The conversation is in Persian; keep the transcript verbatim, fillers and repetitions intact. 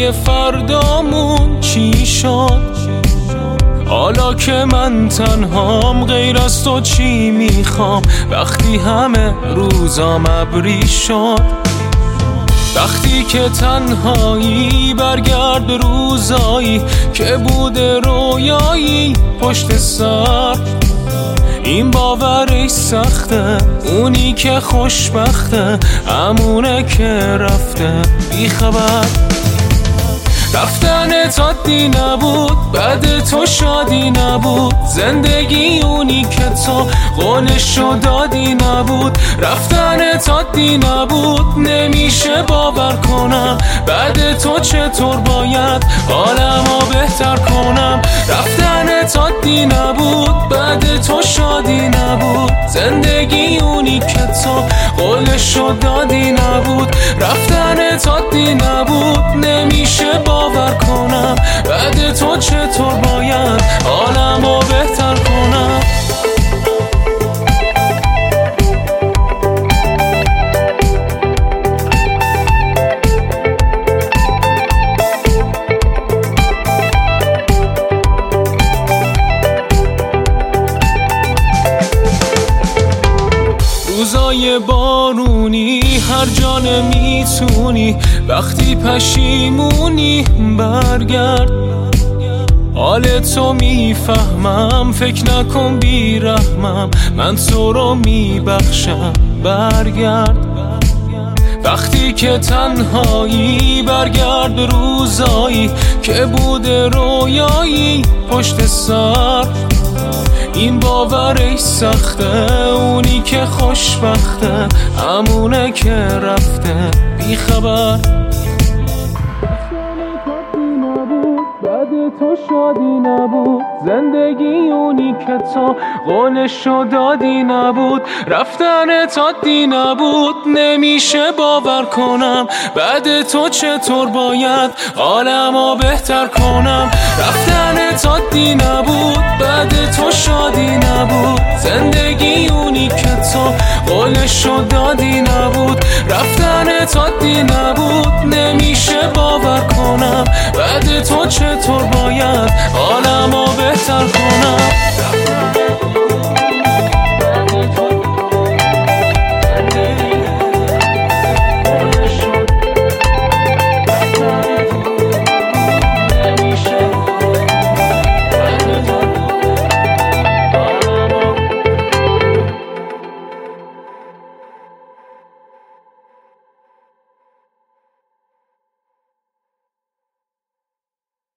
برای فردامون چی شد؟ حالا که من تنهام غیر از تو چی میخوام؟ وقتی همه روزام ابری شد، وقتی که تنهایی برگرد به روزایی که بوده رویایی پشت سر. این باورش سخته، اونی که خوشبخته همونه که رفته بی خبر. رفتن عادی نبود، بعد تو شادی نبود، زندگی اونی که تو قولشو دادی نبود. رفتن عادی نبود، نمیشه باور کنم بعد تو چطور باید حالمو بهتر کنم. رفتن عادی نبود، بعد تو شادی نبود، زندگی اونی که تو قولشو دادی نبود. رفتن عادی نبود، نمیشه باور کنم بعد تو چطور باید حالمو بهتر کنم. روزای بارونی هر جا نمیتونی، وقتی پشیمونی برگرد. حال تو میفهمم، فکر نکن بیرحمم، من تو رو میبخشم برگرد. وقتی که تنهایی برگرد به روزایی که بوده رویایی پشت سر. این باورش سخته، اونی که خوشبخته همونه که رفته بی خبر. بعد تو شادی نبود، زندگی اونی که تو قولشو دادی نبود. رفتن عادی نبود، نمیشه باور کنم بعد تو چطور باید حالمو بهتر کنم. رفتن عادی نبود، بعد تو شادی نبود، زندگی اونی که تو قولشو دادی نبود. رفتن عادی نبود، نمیشه باور کنم بعد تو چطور باید حالمو بهتر کنم.